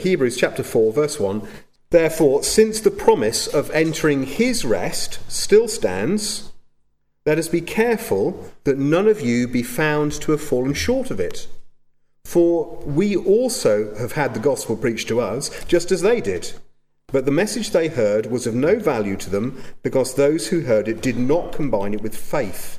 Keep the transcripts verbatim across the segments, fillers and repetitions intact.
Hebrews chapter four, verse one. Therefore, since the promise of entering his rest still stands, let us be careful that none of you be found to have fallen short of it. For we also have had the gospel preached to us, just as they did. But the message they heard was of no value to them, because those who heard it did not combine it with faith.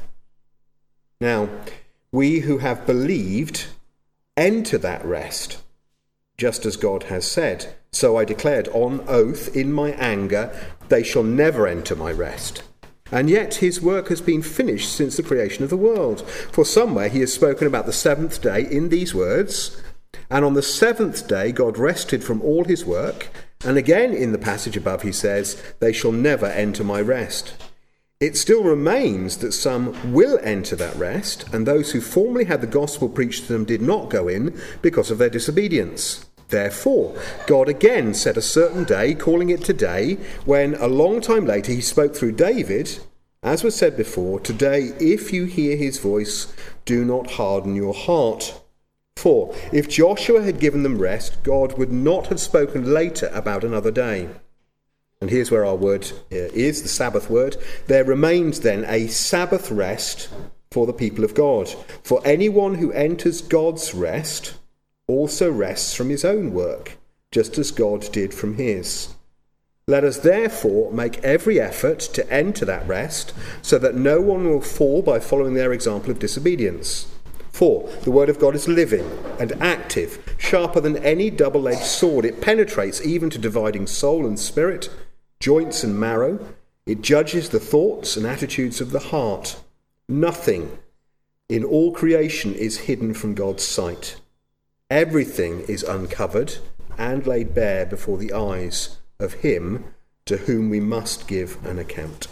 Now, we who have believed enter that rest, just as God has said. So I declared on oath in my anger, they shall never enter my rest. And yet his work has been finished since the creation of the world. For somewhere he has spoken about the seventh day in these words, and on the seventh day God rested from all his work. And again in the passage above he says, they shall never enter my rest. It still remains that some will enter that rest, and those who formerly had the gospel preached to them did not go in because of their disobedience. Therefore, God again set a certain day, calling it today, when a long time later he spoke through David, as was said before, today, if you hear his voice, do not harden your heart. For if Joshua had given them rest, God would not have spoken later about another day. And here's where our word is, the Sabbath word. There remains then a Sabbath rest for the people of God. For anyone who enters God's rest also rests from his own work, just as God did from his. Let us therefore make every effort to enter that rest, so that no one will fall by following their example of disobedience. For the word of God is living and active, sharper than any double-edged sword. It penetrates even to dividing soul and spirit, joints and marrow. It judges the thoughts and attitudes of the heart. Nothing in all creation is hidden from God's sight. Everything is uncovered and laid bare before the eyes of him to whom we must give an account.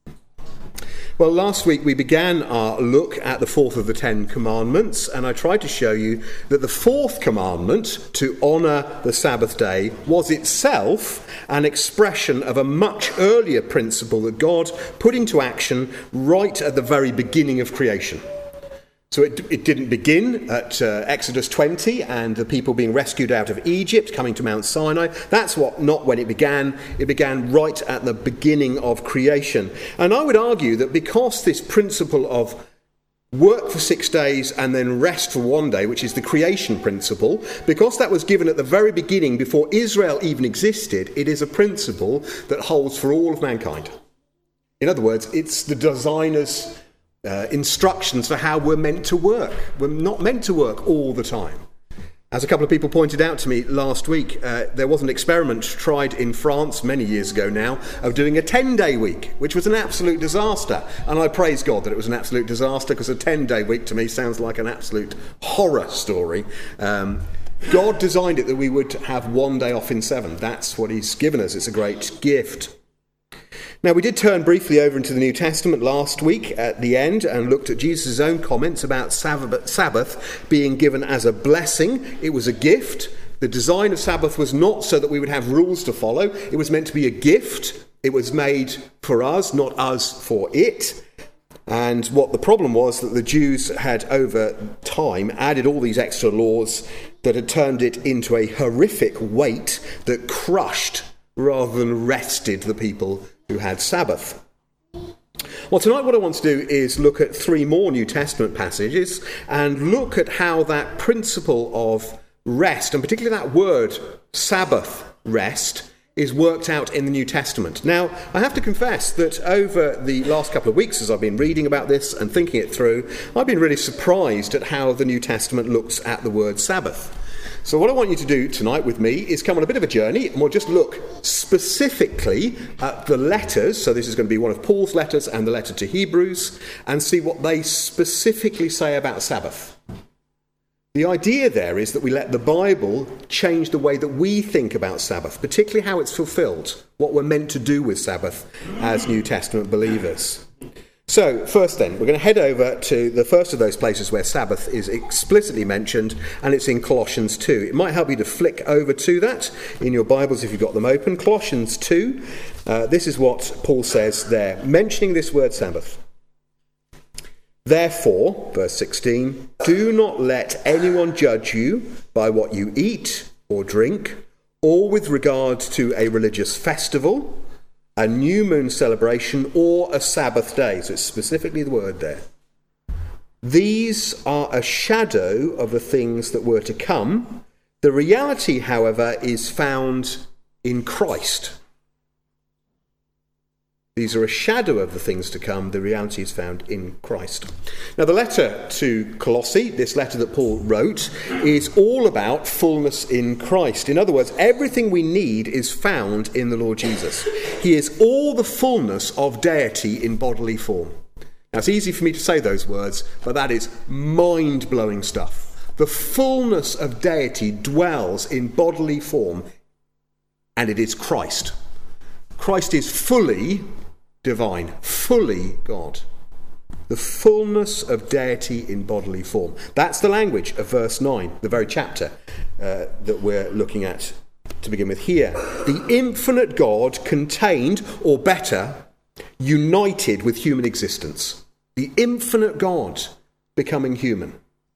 Well, last week we began our look at the fourth of the Ten Commandments, and I tried to show you that the fourth commandment, to honour the Sabbath day, was itself an expression of a much earlier principle that God put into action right at the very beginning of creation. So it, it didn't begin at uh, Exodus twenty and the people being rescued out of Egypt, coming to Mount Sinai. That's what not when it began. It began right at the beginning of creation. And I would argue that because this principle of work for six days and then rest for one day, which is the creation principle, because that was given at the very beginning before Israel even existed, it is a principle that holds for all of mankind. In other words, it's the designer's Uh, instructions for how we're meant to work. We're not meant to work all the time. As a couple of people pointed out to me last week, uh, there was an experiment tried in France many years ago now of doing a ten-day week, which was an absolute disaster. And I praise God that it was an absolute disaster, because a ten-day week to me sounds like an absolute horror story. Um, God designed it that we would have one day off in seven. That's what he's given us. It's a great gift. Now, we did turn briefly over into the New Testament last week at the end and looked at Jesus' own comments about Sabbath being given as a blessing. It was a gift. The design of Sabbath was not so that we would have rules to follow. It was meant to be a gift. It was made for us, not us for it. And what the problem was that the Jews had over time added all these extra laws that had turned it into a horrific weight that crushed rather than rested the people who had Sabbath. Well, tonight what I want to do is look at three more New Testament passages and look at how that principle of rest, and particularly that word Sabbath, rest, is worked out in the New Testament. Now, I have to confess that over the last couple of weeks as I've been reading about this and thinking it through, I've been really surprised at how the New Testament looks at the word Sabbath. So what I want you to do tonight with me is come on a bit of a journey, and we'll just look specifically at the letters. So this is going to be one of Paul's letters and the letter to Hebrews, and see what they specifically say about Sabbath. The idea there is that we let the Bible change the way that we think about Sabbath, particularly how it's fulfilled, what we're meant to do with Sabbath as New Testament believers. So, first then, we're going to head over to the first of those places where Sabbath is explicitly mentioned, and it's in Colossians two. It might help you to flick over to that in your Bibles if you've got them open. Colossians two, uh, this is what Paul says there, mentioning this word Sabbath. Therefore, verse sixteen, do not let anyone judge you by what you eat or drink, or with regard to a religious festival, a new moon celebration, or a Sabbath day. So it's specifically the word there. These are a shadow of the things that were to come. The reality, however, is found in Christ. These are a shadow of the things to come. The reality is found in Christ. Now, the letter to Colossae, this letter that Paul wrote, is all about fullness in Christ. In other words, everything we need is found in the Lord Jesus. He is all the fullness of deity in bodily form. Now, it's easy for me to say those words, but that is mind-blowing stuff. The fullness of deity dwells in bodily form, and it is Christ. Christ is fully divine, fully God. The fullness of deity in bodily form. That's the language of verse nine, the very chapter uh, that we're looking at to begin with here. The infinite God contained, or better, united with human existence. The infinite God becoming human.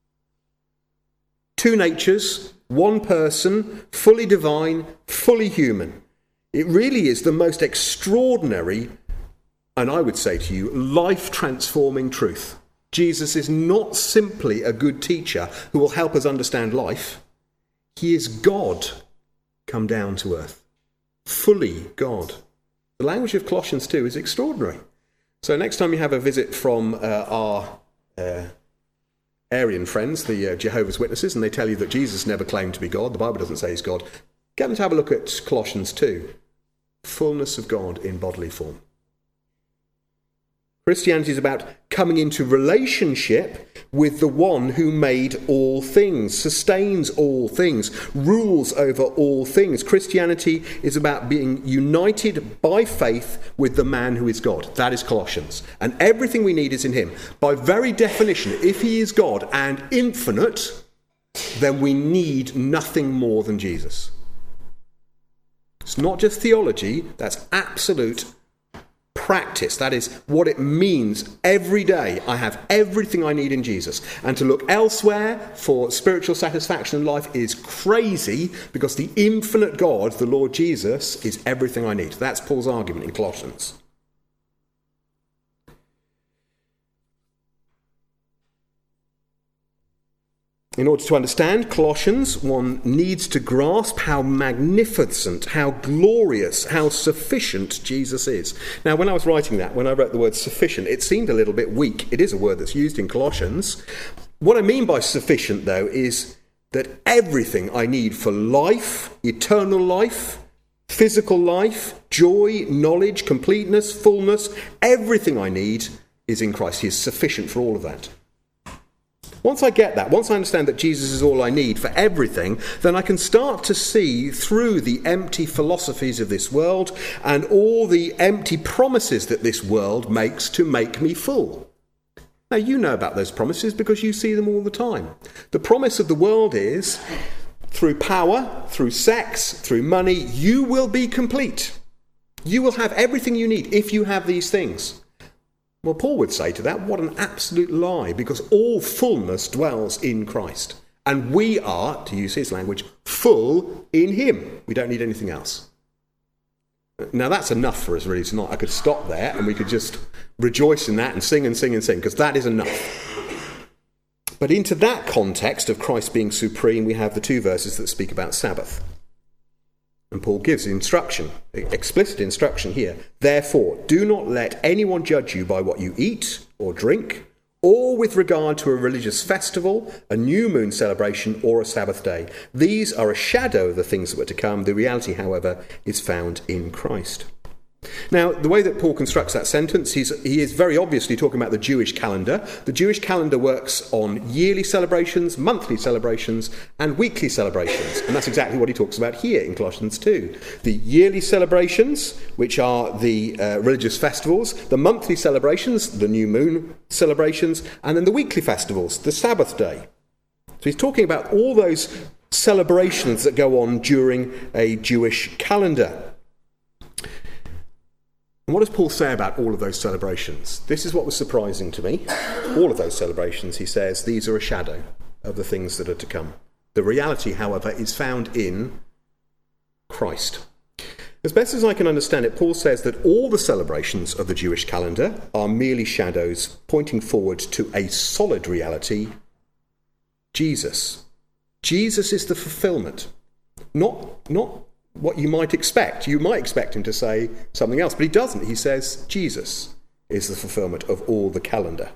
Two natures, one person, fully divine, fully human. It really is the most extraordinary, and I would say to you, life-transforming truth. Jesus is not simply a good teacher who will help us understand life. He is God come down to earth. Fully God. The language of Colossians two is extraordinary. So next time you have a visit from uh, our uh, Aryan friends, the uh, Jehovah's Witnesses, and they tell you that Jesus never claimed to be God, the Bible doesn't say he's God, get them to have a look at Colossians two. Fullness of God in bodily form. Christianity is about coming into relationship with the one who made all things, sustains all things, rules over all things. Christianity is about being united by faith with the man who is God. That is Colossians. And everything we need is in him. By very definition, if he is God and infinite, then we need nothing more than Jesus. It's not just theology, that's absolute practice. That is what it means every day. I have everything I need in Jesus. And to look elsewhere for spiritual satisfaction in life is crazy, because the infinite God, the Lord Jesus, is everything I need. That's Paul's argument in Colossians. In order to understand Colossians, one needs to grasp how magnificent, how glorious, how sufficient Jesus is. Now, when I was writing that, when I wrote the word sufficient, it seemed a little bit weak. It is a word that's used in Colossians. What I mean by sufficient, though, is that everything I need for life, eternal life, physical life, joy, knowledge, completeness, fullness, everything I need is in Christ. He is sufficient for all of that. Once I get that, once I understand that Jesus is all I need for everything, then I can start to see through the empty philosophies of this world and all the empty promises that this world makes to make me full. Now, you know about those promises because you see them all the time. The promise of the world is, through power, through sex, through money, you will be complete. You will have everything you need if you have these things. Well, Paul would say to that, what an absolute lie, because all fullness dwells in Christ. And we are, to use his language, full in him. We don't need anything else. Now, that's enough for us really tonight. I could stop there and we could just rejoice in that and sing and sing and sing, because that is enough. But into that context of Christ being supreme, we have the two verses that speak about Sabbath. And Paul gives instruction, explicit instruction here. Therefore, do not let anyone judge you by what you eat or drink, or with regard to a religious festival, a new moon celebration, or a Sabbath day. These are a shadow of the things that were to come. The reality, however, is found in Christ. Now, the way that Paul constructs that sentence, he's, he is very obviously talking about the Jewish calendar. The Jewish calendar works on yearly celebrations, monthly celebrations, and weekly celebrations. And that's exactly what he talks about here in Colossians two. The yearly celebrations, which are the uh, religious festivals, the monthly celebrations, the new moon celebrations, and then the weekly festivals, the Sabbath day. So he's talking about all those celebrations that go on during a Jewish calendar. And what does Paul say about all of those celebrations? This is what was surprising to me. All of those celebrations, he says, these are a shadow of the things that are to come. The reality, however, is found in Christ. As best as I can understand it, Paul says that all the celebrations of the Jewish calendar are merely shadows pointing forward to a solid reality, Jesus. Jesus is the fulfillment, not, not what you might expect. You might expect him to say something else, but he doesn't. He says Jesus is the fulfillment of all the calendar.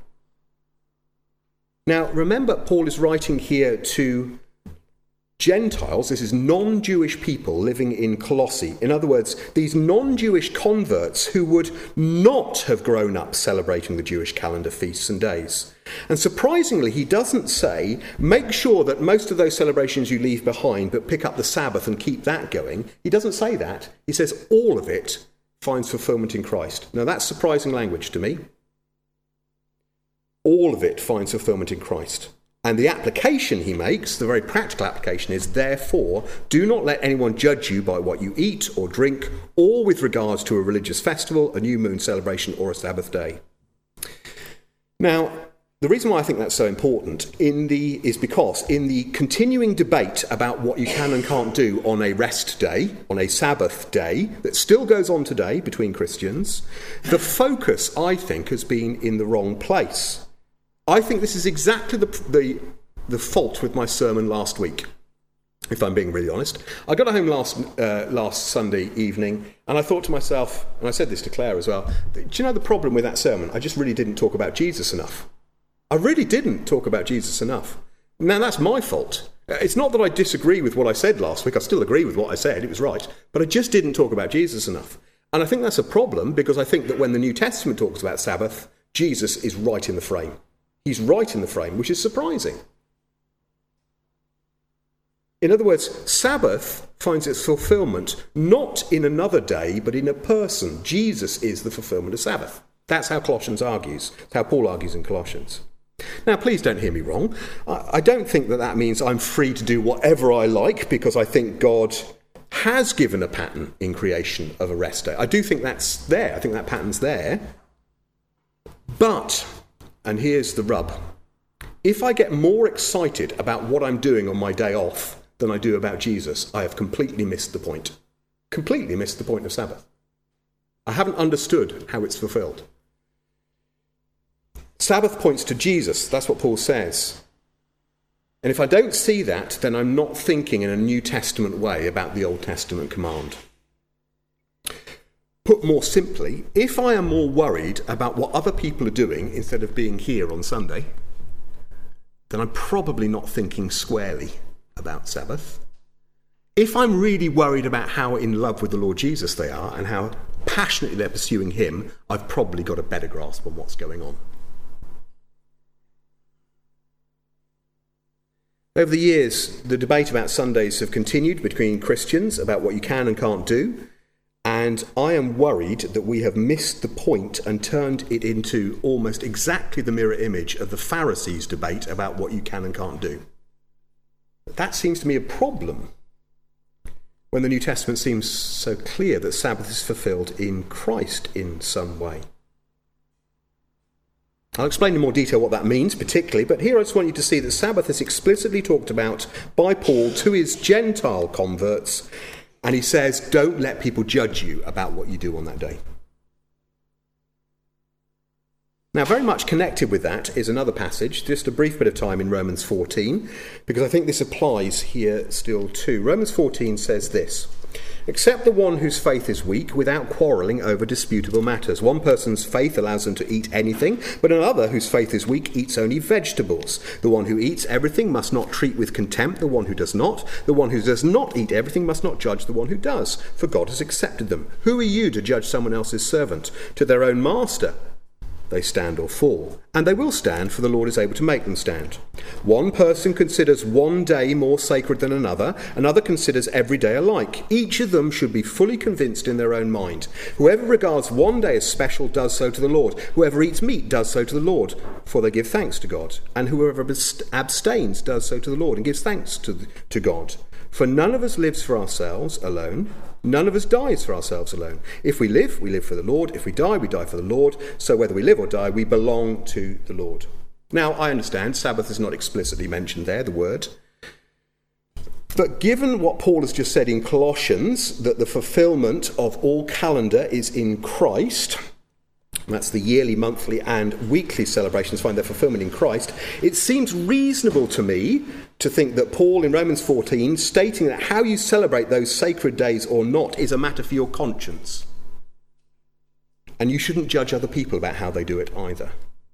Now, remember, Paul is writing here to Gentiles. This is non-Jewish people living in Colossae. In other words, these non-Jewish converts who would not have grown up celebrating the Jewish calendar feasts and days. And surprisingly, he doesn't say, make sure that most of those celebrations you leave behind, but pick up the Sabbath and keep that going. He doesn't say that. He says all of it finds fulfillment in Christ. Now, that's surprising language to me. All of it finds fulfillment in Christ. And the application he makes, the very practical application, is, therefore, do not let anyone judge you by what you eat or drink, or with regards to a religious festival, a new moon celebration, or a Sabbath day. Now, the reason why I think that's so important in the is because in the continuing debate about what you can and can't do on a rest day, on a Sabbath day, that still goes on today between Christians, the focus, I think, has been in the wrong place. I think this is exactly the, the the fault with my sermon last week, if I'm being really honest. I got home last uh, last Sunday evening, and I thought to myself, and I said this to Claire as well, do you know the problem with that sermon? I just really didn't talk about Jesus enough. I really didn't talk about Jesus enough. Now, that's my fault. It's not that I disagree with what I said last week. I still agree with what I said. It was right. But I just didn't talk about Jesus enough. And I think that's a problem, because I think that when the New Testament talks about Sabbath, Jesus is right in the frame. He's right in the frame, which is surprising. In other words, Sabbath finds its fulfillment not in another day, but in a person. Jesus is the fulfillment of Sabbath. That's how Colossians argues. That's how Paul argues in Colossians. Now, please don't hear me wrong. I, I don't think that that means I'm free to do whatever I like, because I think God has given a pattern in creation of a rest day. I do think that's there. I think that pattern's there. But, and here's the rub, if I get more excited about what I'm doing on my day off than I do about Jesus, I have completely missed the point. Completely missed the point of Sabbath. I haven't understood how it's fulfilled. Sabbath points to Jesus. That's what Paul says. And if I don't see that, then I'm not thinking in a New Testament way about the Old Testament command. Put more simply, if I am more worried about what other people are doing instead of being here on Sunday, then I'm probably not thinking squarely about Sabbath. If I'm really worried about how in love with the Lord Jesus they are and how passionately they're pursuing him, I've probably got a better grasp on what's going on. Over the years, the debate about Sundays have continued between Christians about what you can and can't do. And I am worried that we have missed the point and turned it into almost exactly the mirror image of the Pharisees' debate about what you can and can't do. That seems to me a problem when the New Testament seems so clear that Sabbath is fulfilled in Christ in some way. I'll explain in more detail what that means particularly, but here I just want you to see that Sabbath is explicitly talked about by Paul to his Gentile converts. And he says, don't let people judge you about what you do on that day. Now, very much connected with that is another passage, just a brief bit of time in Romans fourteen, because I think this applies here still too. Romans fourteen says this, "Accept the one whose faith is weak without quarrelling over disputable matters. One person's faith allows them to eat anything, but another whose faith is weak eats only vegetables. The one who eats everything must not treat with contempt the one who does not. The one who does not eat everything must not judge the one who does, for God has accepted them. Who are you to judge someone else's servant? To their own master they stand or fall, and they will stand, for the Lord is able to make them stand. One person considers one day more sacred than another, another considers every day alike. Each of them should be fully convinced in their own mind. Whoever regards one day as special does so to the Lord. Whoever eats meat does so to the Lord, for they give thanks to God. And whoever abstains does so to the Lord and gives thanks to, to God. For none of us lives for ourselves alone. None of us dies for ourselves alone. If we live, we live for the Lord. If we die, we die for the Lord. So whether we live or die, we belong to the Lord." Now, I understand Sabbath is not explicitly mentioned there, the word. But given what Paul has just said in Colossians, that the fulfillment of all calendar is in Christ, that's the yearly, monthly and weekly celebrations find their fulfillment in Christ, it seems reasonable to me to think that Paul in Romans fourteen, stating that how you celebrate those sacred days or not is a matter for your conscience. And you shouldn't judge other people about how they do it either.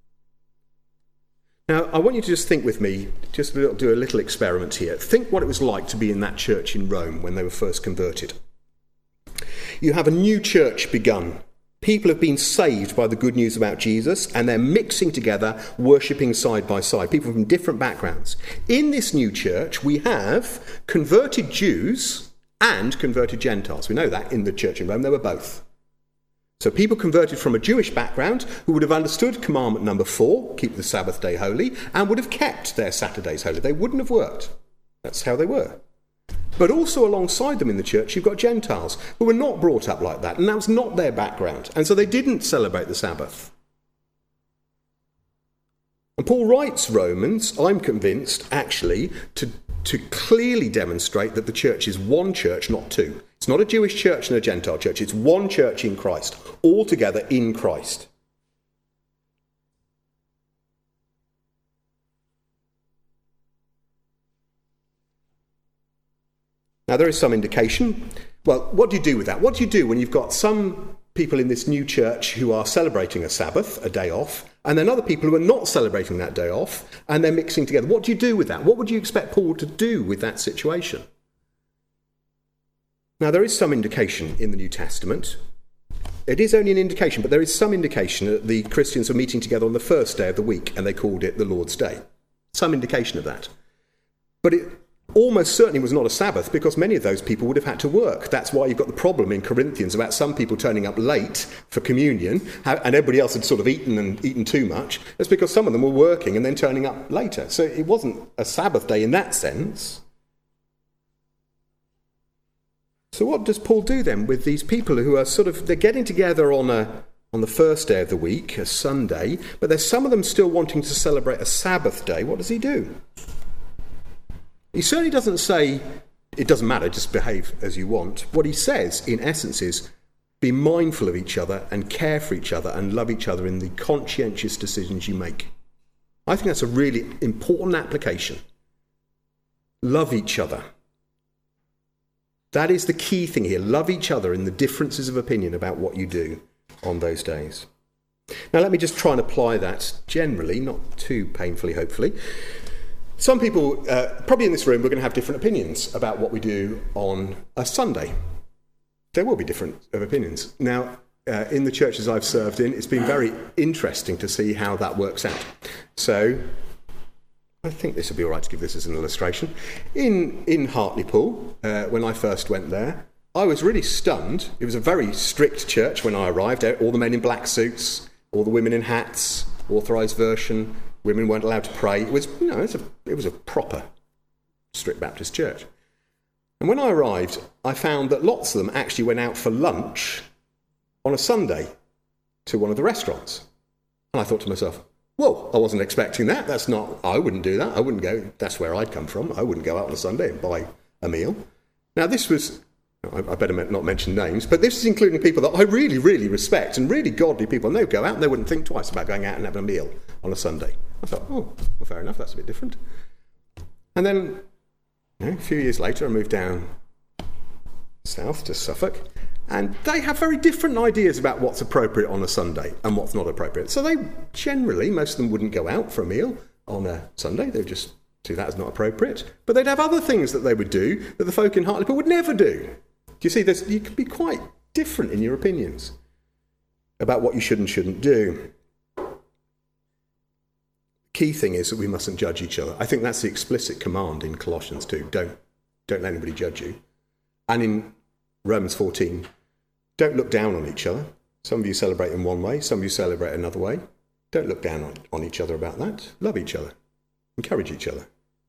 Now, I want you to just think with me, just do a little experiment here. Think what it was like to be in that church in Rome when they were first converted. You have a new church begun. People have been saved by the good news about Jesus, and they're mixing together, worshipping side by side, people from different backgrounds. In this new church, we have converted Jews and converted Gentiles. We know that in the church in Rome, they were both. So people converted from a Jewish background who would have understood commandment number four, keep the Sabbath day holy, and would have kept their Saturdays holy. They wouldn't have worked. That's how they were. But also alongside them in the church, you've got Gentiles who were not brought up like that, and that was not their background. And so they didn't celebrate the Sabbath. And Paul writes Romans, I'm convinced, actually, to, to clearly demonstrate that the church is one church, not two. It's not a Jewish church and a Gentile church. It's one church in Christ, all together in Christ. Now, there is some indication. Well, what do you do with that? What do you do when you've got some people in this new church who are celebrating a Sabbath, a day off, and then other people who are not celebrating that day off, and they're mixing together? What do you do with that? What would you expect Paul to do with that situation? Now, there is some indication in the New Testament. It is only an indication, but there is some indication that the Christians were meeting together on the first day of the week, and they called it the Lord's Day. Some indication of that. But it almost certainly was not a Sabbath, because many of those people would have had to work. That's why you've got the problem in Corinthians about some people turning up late for communion, and everybody else had sort of eaten and eaten too much. That's because some of them were working and then turning up later. So it wasn't a Sabbath day in that sense. So what does Paul do then with these people who are sort of, they're getting together on a on the first day of the week, a Sunday, but there's some of them still wanting to celebrate a Sabbath day? What does he do? He certainly doesn't say, it doesn't matter, just behave as you want. What he says, in essence, is be mindful of each other and care for each other and love each other in the conscientious decisions you make. I think that's a really important application. Love each other. That is the key thing here. Love each other in the differences of opinion about what you do on those days. Now, let me just try and apply that generally, not too painfully, hopefully. Some people, uh, probably in this room, we're going to have different opinions about what we do on a Sunday. There will be different of opinions. Now, uh, in the churches I've served in, it's been very interesting to see how that works out. So, I think this would be all right to give this as an illustration. In in Hartlepool, uh, when I first went there, I was really stunned. It was a very strict church when I arrived. All the men in black suits, all the women in hats, authorised version. Women weren't allowed to pray. It was, you know, it was, a, it was a proper strict Baptist church. And when I arrived, I found that lots of them actually went out for lunch on a Sunday to one of the restaurants. And I thought to myself, whoa, I wasn't expecting that. That's not, I wouldn't do that. I wouldn't go, that's where I'd come from. I wouldn't go out on a Sunday and buy a meal. Now, this was, I better not mention names, but this is including people that I really, really respect and really godly people. And they would go out and they wouldn't think twice about going out and having a meal on a Sunday. I thought, oh, well, fair enough, that's a bit different. And then, you know, a few years later, I moved down south to Suffolk, and they have very different ideas about what's appropriate on a Sunday and what's not appropriate. So they generally, most of them wouldn't go out for a meal on a Sunday. They would just do that as not appropriate. But they'd have other things that they would do that the folk in Hartlepool would never do. Do you see, there's, you can be quite different in your opinions about what you should and shouldn't do. Key thing is that we mustn't judge each other. I think that's the explicit command in Colossians two. Don't, don't let anybody judge you. And in Romans fourteen, don't look down on each other. Some of you celebrate in one way, some of you celebrate another way. Don't look down on, on each other about that. Love each other. Encourage each other.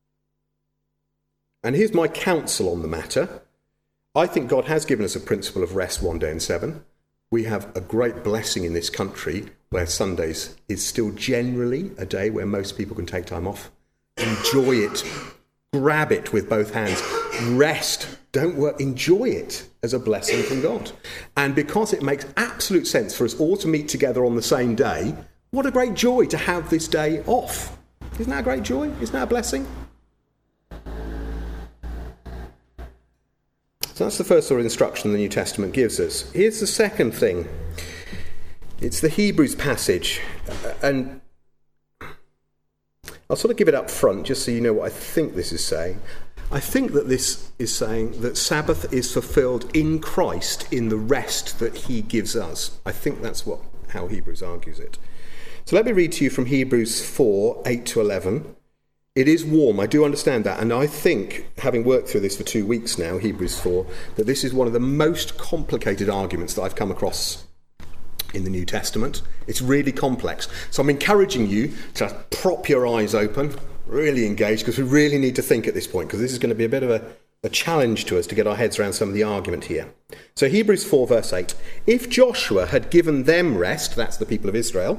And here's my counsel on the matter. I think God has given us a principle of rest one day in seven. We have a great blessing in this country where Sundays is still generally a day where most people can take time off. Enjoy it. Grab it with both hands. rest, don't work, enjoy it as a blessing from God. And because it makes absolute sense for us all to meet together on the same day, what a great joy to have this day off. Isn't that a great joy? Isn't that a blessing? So that's the first sort of instruction the New Testament gives us. Here's the second thing. It's the Hebrews passage. And I'll sort of give it up front just so you know what I think this is saying. I think that this is saying that Sabbath is fulfilled in Christ in the rest that he gives us. I think that's what how Hebrews argues it. So let me read to you from Hebrews four, eight to eleven. It is warm, I do understand that, and I think, having worked through this for two weeks now, Hebrews four, that this is one of the most complicated arguments that I've come across in the New Testament. It's really complex. So I'm encouraging you to prop your eyes open, really engage, because we really need to think at this point, because this is going to be a bit of a, a challenge to us to get our heads around some of the argument here. So Hebrews four, verse eight. If Joshua had given them rest, that's the people of Israel,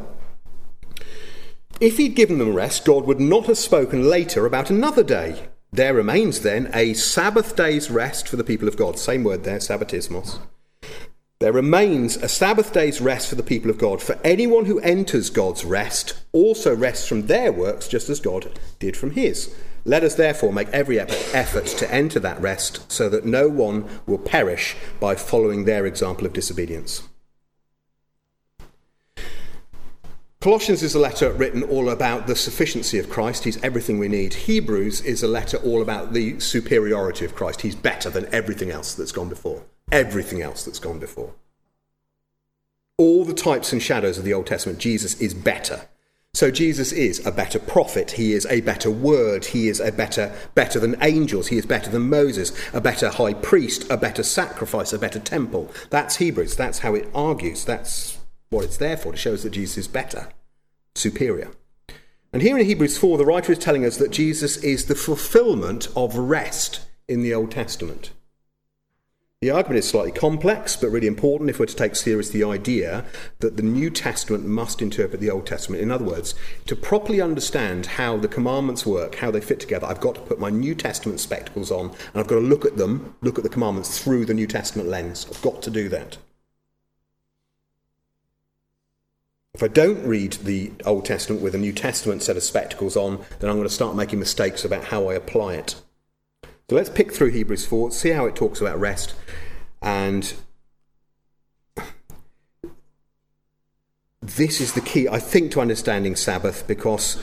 if he'd given them rest, God would not have spoken later about another day. There remains then a Sabbath day's rest for the people of God. Same word there, sabbatismos. There remains a Sabbath day's rest for the people of God. For anyone who enters God's rest also rests from their works, just as God did from his. Let us therefore make every effort to enter that rest, so that no one will perish by following their example of disobedience. Colossians is a letter written all about the sufficiency of Christ. He's everything we need. Hebrews is a letter all about the superiority of Christ. He's better than everything else that's gone before. Everything else that's gone before. All the types and shadows of the Old Testament, Jesus is better. So Jesus is a better prophet. He is a better word. He is a better, better than angels. He is better than Moses, a better high priest, a better sacrifice, a better temple. That's Hebrews. That's how it argues. That's what it's there for. It shows that Jesus is better, superior. And here in Hebrews four, the writer is telling us that Jesus is the fulfillment of rest in the Old Testament. The argument is slightly complex, but really important if we're to take seriously the idea that the New Testament must interpret the Old Testament. In other words, to properly understand how the commandments work, how they fit together, I've got to put my New Testament spectacles on, and I've got to look at them, look at the commandments through the New Testament lens. I've got to do that. If I don't read the Old Testament with a New Testament set of spectacles on, then I'm going to start making mistakes about how I apply it. So let's pick through Hebrews four, see how it talks about rest. And this is the key, I think, to understanding Sabbath, because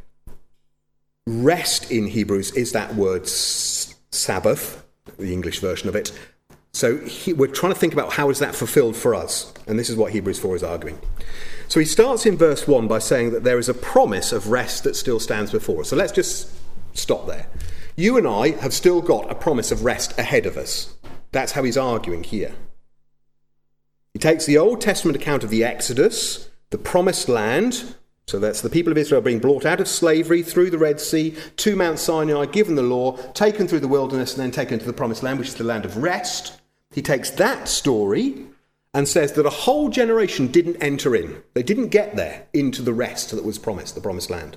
rest in Hebrews is that word Sabbath, the English version of it. So he, we're trying to think about how is that fulfilled for us. And this is what Hebrews four is arguing. So he starts in verse one by saying that there is a promise of rest that still stands before us. So let's just stop there. You and I have still got a promise of rest ahead of us. That's how he's arguing here. He takes the Old Testament account of the Exodus, the promised land, so that's the people of Israel being brought out of slavery through the Red Sea to Mount Sinai, given the law, taken through the wilderness and then taken to the promised land, which is the land of rest. He takes that story and says that a whole generation didn't enter in. They didn't get there into the rest that was promised, the promised land.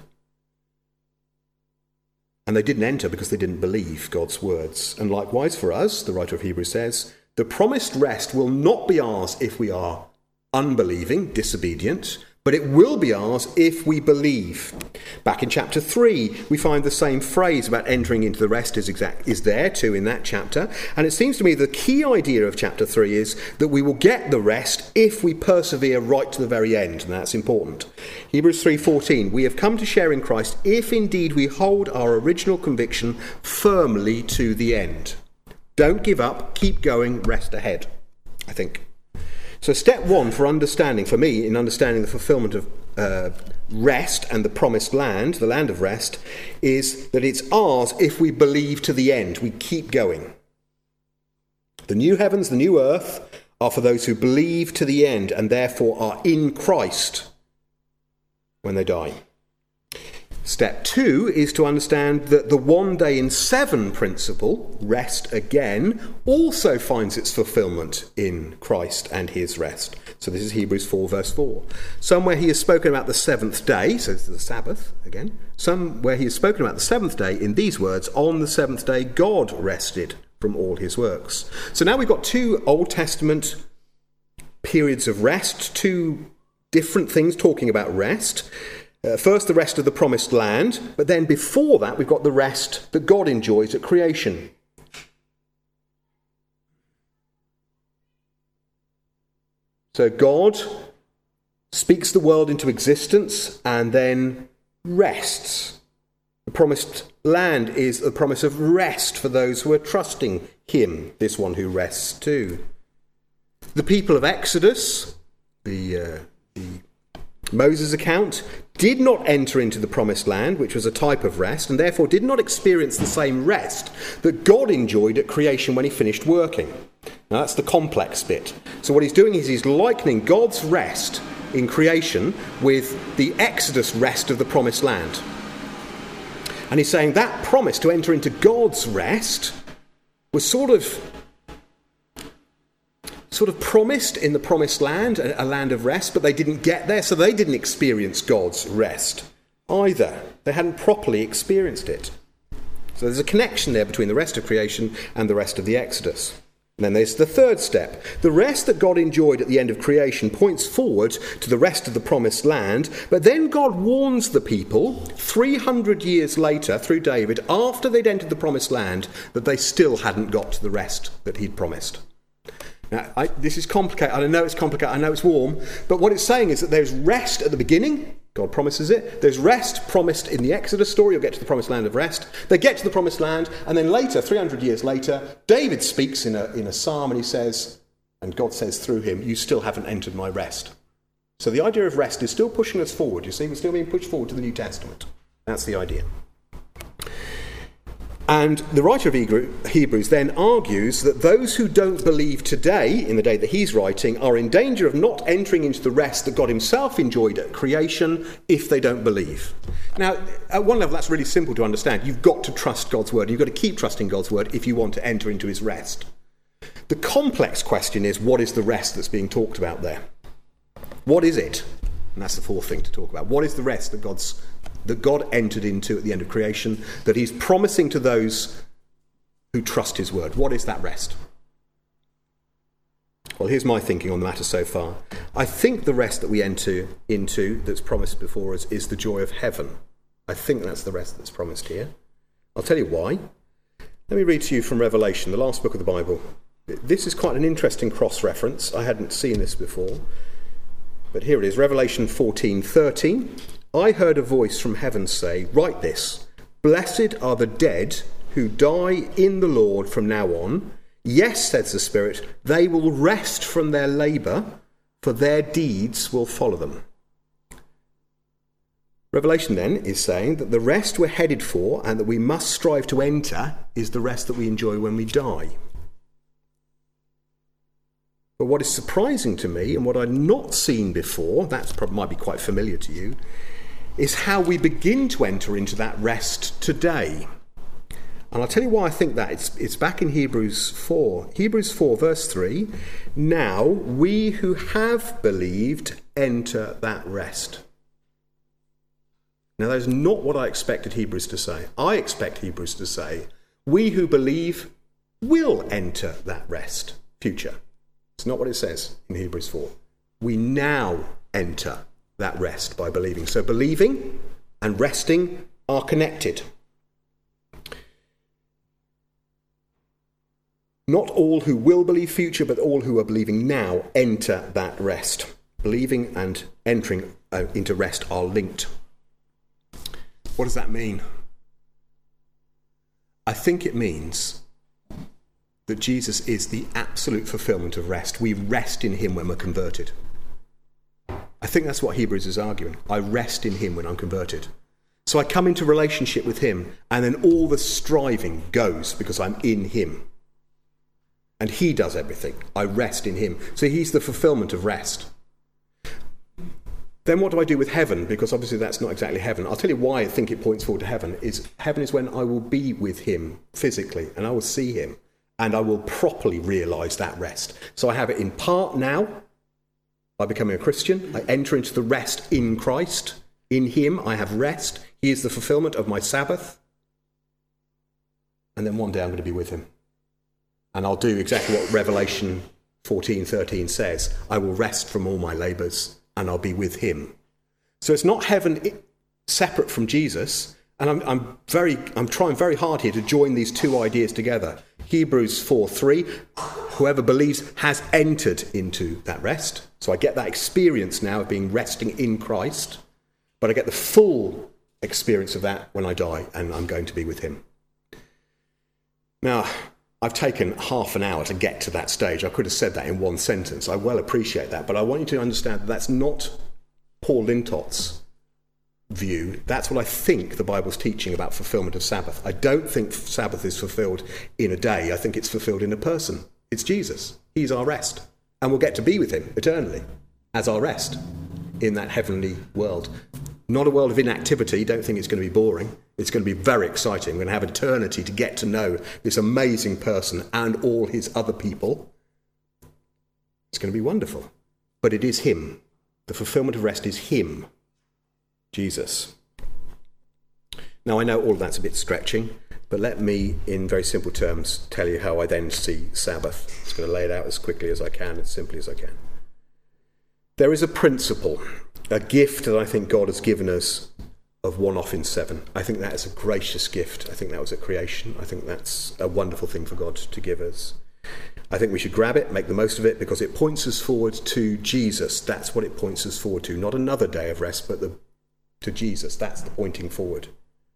And they didn't enter because they didn't believe God's words. And likewise for us, the writer of Hebrews says, the promised rest will not be ours if we are unbelieving, disobedient, but it will be ours if we believe. Back in chapter three, we find the same phrase about entering into the rest is exact is there too in that chapter. And it seems to me the key idea of chapter three is that we will get the rest if we persevere right to the very end, and that's important. Hebrews three fourteen, we have come to share in Christ if indeed we hold our original conviction firmly to the end. Don't give up, keep going, rest ahead, I think. So step one for understanding, for me, in understanding the fulfillment of uh, rest and the promised land, the land of rest, is that it's ours if we believe to the end. We keep going. The new heavens, the new earth, are for those who believe to the end and therefore are in Christ when they die. Step two is to understand that the one day in seven principle, rest again, also finds its fulfillment in Christ and his rest. So this is Hebrews four verse four. Somewhere he has spoken about the seventh day, so this is the Sabbath again. Somewhere he has spoken about the seventh day in these words, on the seventh day God rested from all his works. So now we've got two Old Testament periods of rest, two different things talking about rest. Uh, first, the rest of the promised land, but then before that, we've got the rest that God enjoys at creation. So God speaks the world into existence and then rests. The promised land is the promise of rest for those who are trusting him, this one who rests too. The people of Exodus, the, uh, the Moses' account, did not enter into the promised land, which was a type of rest, and therefore did not experience the same rest that God enjoyed at creation when he finished working. Now that's the complex bit. So what he's doing is he's likening God's rest in creation with the Exodus rest of the promised land. And he's saying that promise to enter into God's rest was sort of sort of promised in the promised land, a land of rest, but they didn't get there, so they didn't experience God's rest either. They hadn't properly experienced it. So there's a connection there between the rest of creation and the rest of the Exodus. And then there's the third step. The rest that God enjoyed at the end of creation points forward to the rest of the promised land, but then God warns the people three hundred years later through David, after they'd entered the promised land, that they still hadn't got to the rest that he'd promised. Now, I, this is complicated. I know it's complicated. I know it's warm. But what it's saying is that there's rest at the beginning. God promises it. There's rest promised in the Exodus story. You'll get to the promised land of rest. They get to the promised land. And then later, three hundred years later, David speaks in a, in a psalm and he says, and God says through him, you still haven't entered my rest. So the idea of rest is still pushing us forward. You see, we're still being pushed forward to the New Testament. That's the idea. And the writer of Hebrews then argues that those who don't believe today, in the day that he's writing, are in danger of not entering into the rest that God himself enjoyed at creation if they don't believe. Now, at one level, that's really simple to understand. You've got to trust God's word. You've got to keep trusting God's word if you want to enter into his rest. The complex question is, what is the rest that's being talked about there? What is it? And that's the fourth thing to talk about. What is the rest that God's that God entered into at the end of creation, that he's promising to those who trust his word? What is that rest? Well, here's my thinking on the matter so far. I think the rest that we enter into that's promised before us is the joy of heaven. I think that's the rest that's promised here. I'll tell you why. Let me read to you from Revelation, the last book of the Bible. This is quite an interesting cross-reference. I hadn't seen this before. But here it is, Revelation fourteen thirteen. I heard a voice from heaven say, write this, blessed are the dead who die in the Lord from now on. Yes, says the Spirit, they will rest from their labour, for their deeds will follow them. Revelation then is saying that the rest we're headed for and that we must strive to enter is the rest that we enjoy when we die. But what is surprising to me, and what I'd not seen before, that probably might be quite familiar to you, is how we begin to enter into that rest today. And I'll tell you why I think that. It's, it's back in Hebrews four. Hebrews four, verse three. Now we who have believed enter that rest. Now that is not what I expected Hebrews to say. I expect Hebrews to say, we who believe will enter that rest. Future. It's not what it says in Hebrews four. We now enter that rest by believing. So believing and resting are connected. Not all who will believe future, but all who are believing now enter that rest. Believing and entering uh, into rest are linked. What does that mean? I think it means that Jesus is the absolute fulfillment of rest. We rest in him when we're converted. I think that's what Hebrews is arguing. I rest in him when I'm converted. So I come into relationship with him, and then all the striving goes because I'm in him. And he does everything. I rest in him. So he's the fulfillment of rest. Then what do I do with heaven? Because obviously that's not exactly heaven. I'll tell you why I think it points forward to heaven. Is heaven is when I will be with him physically, and I will see him, and I will properly realise that rest. So I have it in part now, by becoming a Christian. I enter into the rest in Christ. In him I have rest. He is the fulfilment of my Sabbath. And then one day I'm going to be with him. And I'll do exactly what Revelation fourteen thirteen says. I will rest from all my labours, and I'll be with him. So it's not heaven separate from Jesus. And I'm, I'm very, I'm trying very hard here to join these two ideas together. Hebrews four three, whoever believes has entered into that rest. So I get that experience now of being resting in Christ, but I get the full experience of that when I die, and I'm going to be with him. Now, I've taken half an hour to get to that stage. I could have said that in one sentence. I well appreciate that, but I want you to understand that that's not Paul Lintot's view. That's what I think the Bible's teaching about fulfillment of Sabbath. I don't think Sabbath is fulfilled in a day. I think it's fulfilled in a person. It's Jesus. He's our rest. And we'll get to be with him eternally as our rest in that heavenly world. Not a world of inactivity. Don't think it's going to be boring. It's going to be very exciting. We're going to have eternity to get to know this amazing person and all his other people. It's going to be wonderful. But it is him. The fulfillment of rest is him, Jesus. Now, I know all of that's a bit stretching, but let me, in very simple terms, tell you how I then see Sabbath. I'm just going to lay it out as quickly as I can, as simply as I can. There is a principle, a gift that I think God has given us of one off in seven. I think that is a gracious gift. I think that was at creation. I think that's a wonderful thing for God to give us. I think we should grab it, make the most of it, because it points us forward to Jesus. That's what it points us forward to. Not another day of rest, but the, to Jesus. That's the pointing forward.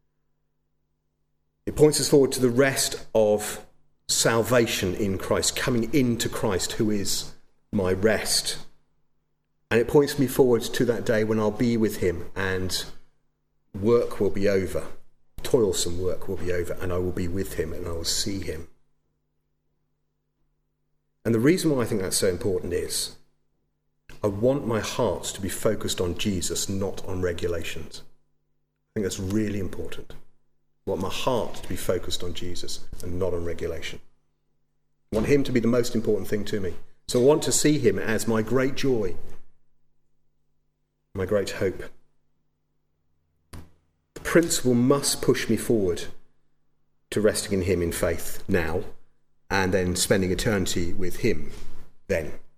It points us forward to the rest of salvation in Christ, coming into Christ, who is my rest. And it points me forward to that day when I'll be with him and work will be over. Toilsome work will be over, and I will be with him and I will see him. And the reason why I think that's so important is I want my heart to be focused on Jesus, not on regulations. I think that's really important. I want my heart to be focused on Jesus and not on regulation. I want him to be the most important thing to me. So I want to see him as my great joy, my great hope. The principle must push me forward to resting in him in faith now, and then spending eternity with him then.